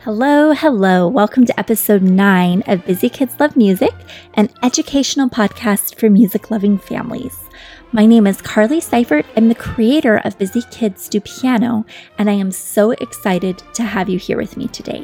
Hello, hello. Welcome to episode 9 of Busy Kids Love Music, an educational podcast for music-loving families. My name is Carly Seifert. I'm the creator of Busy Kids Do Piano, and I am so excited to have you here with me today.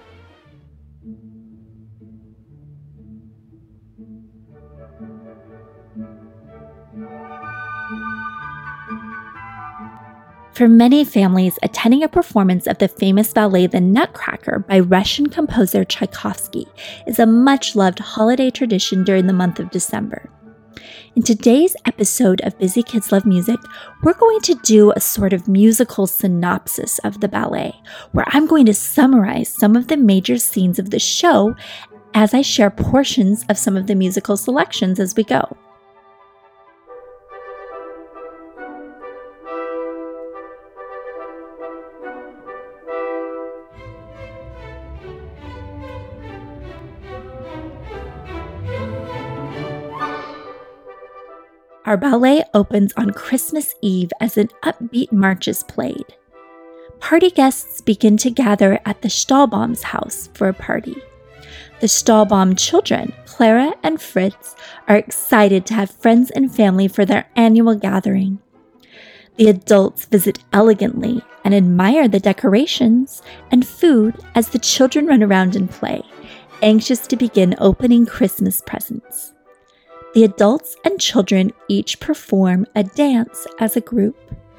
For many families, attending a performance of the famous ballet The Nutcracker by Russian composer Tchaikovsky is a much-loved holiday tradition during the month of December. In today's episode of Busy Kids Love Music, we're going to do a sort of musical synopsis of the ballet, where I'm going to summarize some of the major scenes of the show as I share portions of some of the musical selections as we go. Our ballet opens on Christmas Eve as an upbeat march is played. Party guests begin to gather at the Stahlbaum's house for a party. The Stahlbaum children, Clara and Fritz, are excited to have friends and family for their annual gathering. The adults visit elegantly and admire the decorations and food as the children run around and play, anxious to begin opening Christmas presents. The adults and children each perform a dance as a group.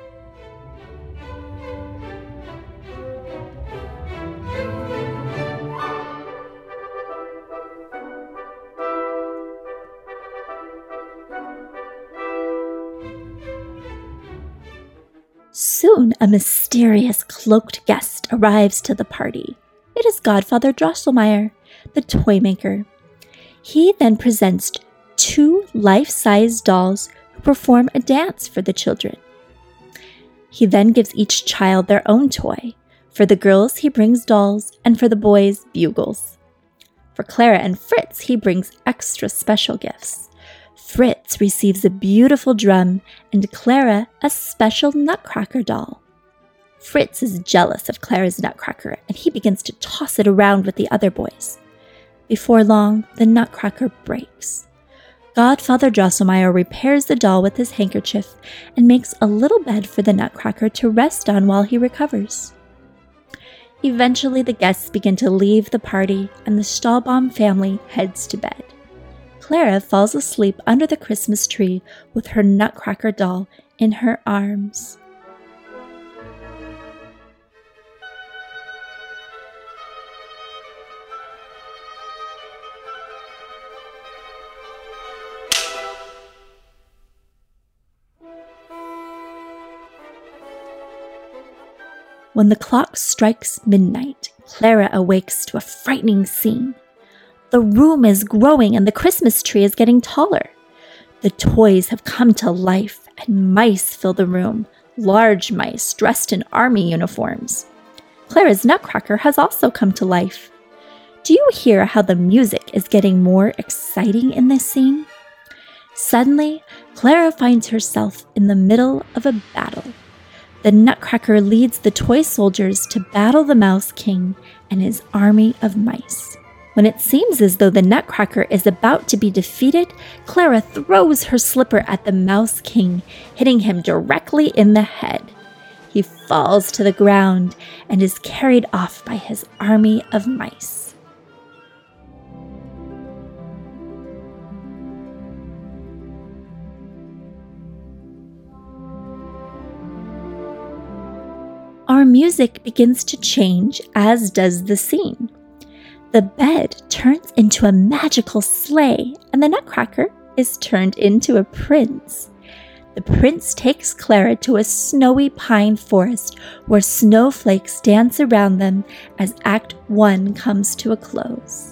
Soon, a mysterious cloaked guest arrives to the party. It is Godfather Drosselmeyer, the toy maker. He then presents 2 life-size dolls who perform a dance for the children. He then gives each child their own toy. For the girls, he brings dolls, and for the boys, bugles. For Clara and Fritz, he brings extra special gifts. Fritz receives a beautiful drum, and Clara a special Nutcracker doll. Fritz is jealous of Clara's Nutcracker, and he begins to toss it around with the other boys. Before long, the Nutcracker breaks. Godfather Drosselmeyer repairs the doll with his handkerchief and makes a little bed for the Nutcracker to rest on while he recovers. Eventually, the guests begin to leave the party and the Stahlbaum family heads to bed. Clara falls asleep under the Christmas tree with her Nutcracker doll in her arms. When the clock strikes midnight, Clara awakes to a frightening scene. The room is growing and the Christmas tree is getting taller. The toys have come to life and mice fill the room, large mice dressed in army uniforms. Clara's Nutcracker has also come to life. Do you hear how the music is getting more exciting in this scene? Suddenly, Clara finds herself in the middle of a battle. The Nutcracker leads the toy soldiers to battle the Mouse King and his army of mice. When it seems as though the Nutcracker is about to be defeated, Clara throws her slipper at the Mouse King, hitting him directly in the head. He falls to the ground and is carried off by his army of mice. Our music begins to change, as does the scene. The bed turns into a magical sleigh, and the Nutcracker is turned into a prince. The prince takes Clara to a snowy pine forest where snowflakes dance around them as Act 1 comes to a close.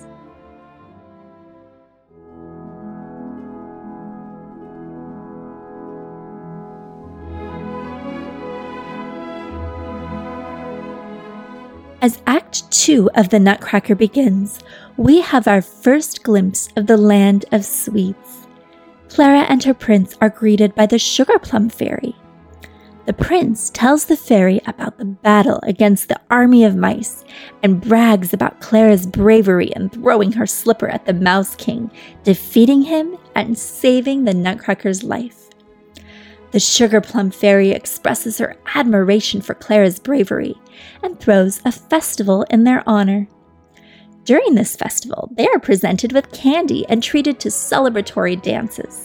As Act 2 of The Nutcracker begins, we have our first glimpse of the land of sweets. Clara and her prince are greeted by the Sugar Plum Fairy. The prince tells the fairy about the battle against the army of mice and brags about Clara's bravery in throwing her slipper at the Mouse King, defeating him and saving the Nutcracker's life. The Sugar Plum Fairy expresses her admiration for Clara's bravery and throws a festival in their honor. During this festival, they are presented with candy and treated to celebratory dances.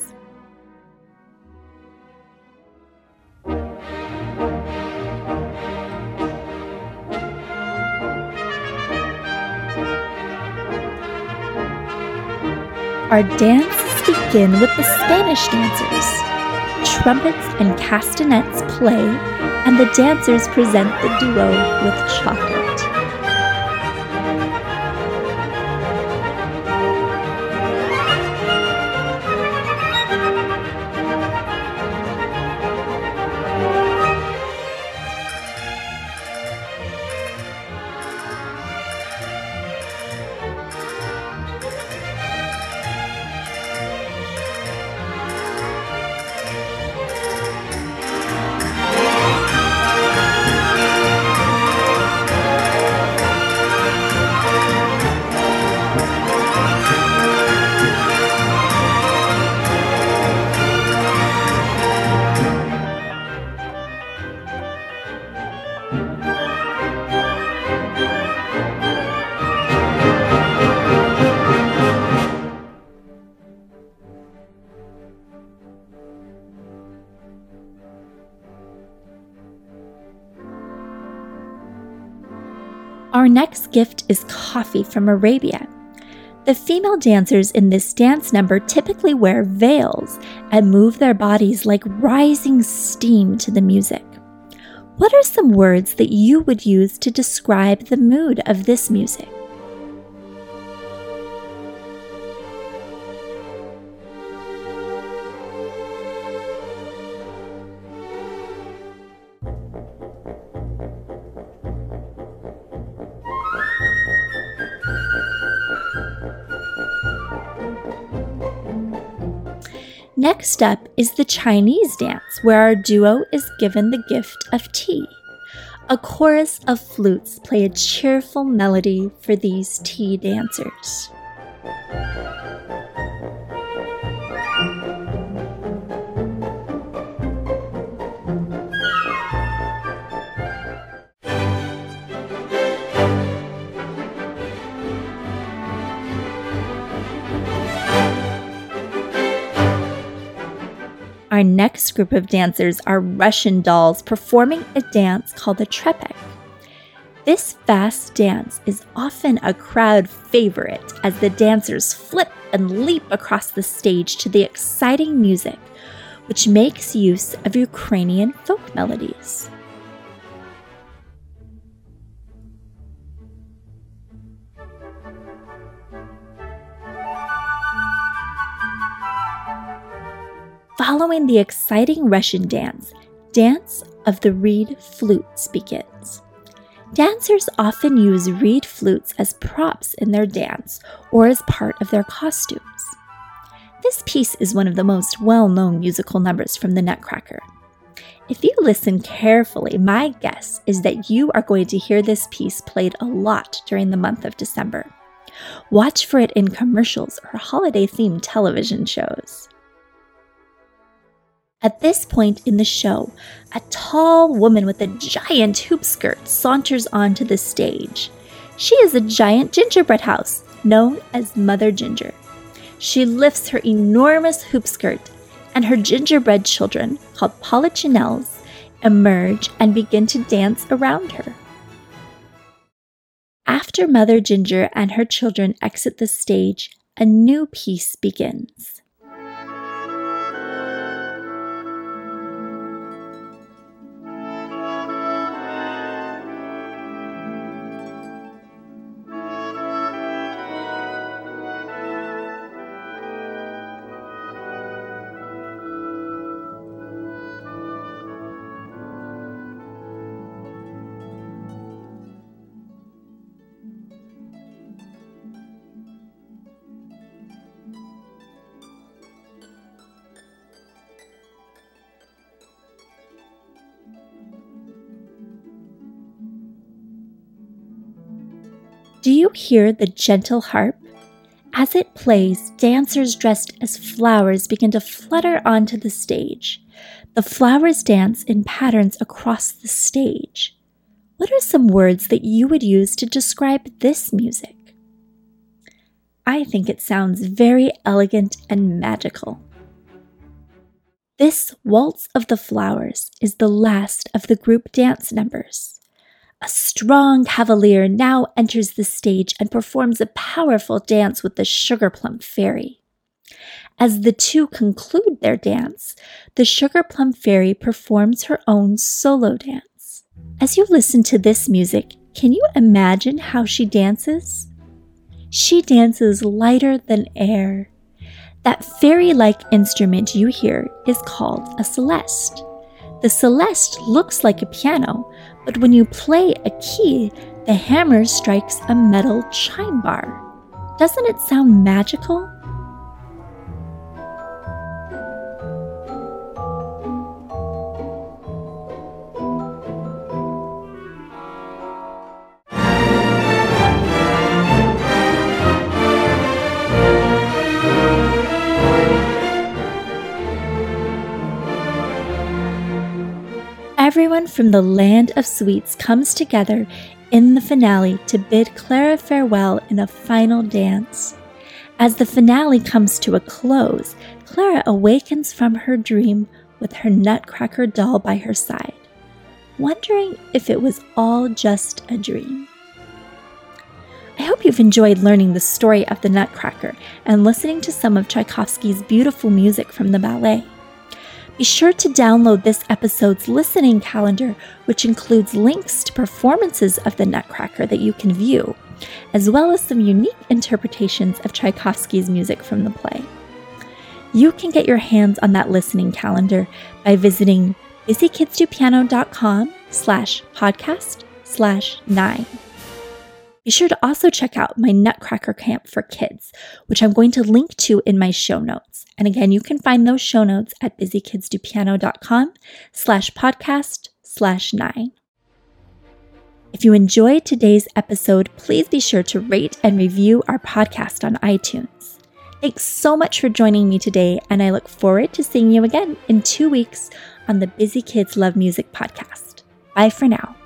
Our dances begin with the Spanish dancers. Trumpets and castanets play, and the dancers present the duo with chocolate. Our next gift is coffee from Arabia. The female dancers in this dance number typically wear veils and move their bodies like rising steam to the music. What are some words that you would use to describe the mood of this music? Next up is the Chinese dance, where our duo is given the gift of tea. A chorus of flutes play a cheerful melody for these tea dancers. Our next group of dancers are Russian dolls performing a dance called the trepek. This fast dance is often a crowd favorite as the dancers flip and leap across the stage to the exciting music, which makes use of Ukrainian folk melodies. Following the exciting Russian dance, Dance of the Reed Flutes begins. Dancers often use reed flutes as props in their dance or as part of their costumes. This piece is one of the most well-known musical numbers from the Nutcracker. If you listen carefully, my guess is that you are going to hear this piece played a lot during the month of December. Watch for it in commercials or holiday-themed television shows. At this point in the show, a tall woman with a giant hoop skirt saunters onto the stage. She is a giant gingerbread house, known as Mother Ginger. She lifts her enormous hoop skirt, and her gingerbread children, called polichinelles, emerge and begin to dance around her. After Mother Ginger and her children exit the stage, a new piece begins. Do you hear the gentle harp? As it plays, dancers dressed as flowers begin to flutter onto the stage. The flowers dance in patterns across the stage. What are some words that you would use to describe this music? I think it sounds very elegant and magical. This Waltz of the Flowers is the last of the group dance numbers. A strong cavalier now enters the stage and performs a powerful dance with the Sugar Plum Fairy. As the two conclude their dance, the Sugar Plum Fairy performs her own solo dance. As you listen to this music, can you imagine how she dances? She dances lighter than air. That fairy-like instrument you hear is called a celeste. The celeste looks like a piano, but when you play a key, the hammer strikes a metal chime bar. Doesn't it sound magical? Everyone from the land of sweets comes together in the finale to bid Clara farewell in a final dance. As the finale comes to a close, Clara awakens from her dream with her Nutcracker doll by her side, wondering if it was all just a dream. I hope you've enjoyed learning the story of the Nutcracker and listening to some of Tchaikovsky's beautiful music from the ballet. Be sure to download this episode's listening calendar, which includes links to performances of the Nutcracker that you can view, as well as some unique interpretations of Tchaikovsky's music from the play. You can get your hands on that listening calendar by visiting busykidsdopiano.com/podcast/9. Be sure to also check out my Nutcracker Camp for Kids, which I'm going to link to in my show notes. And again, you can find those show notes at busykidsdopiano.com/podcast/9. If you enjoyed today's episode, please be sure to rate and review our podcast on iTunes. Thanks so much for joining me today, and I look forward to seeing you again in 2 weeks on the Busy Kids Love Music podcast. Bye for now.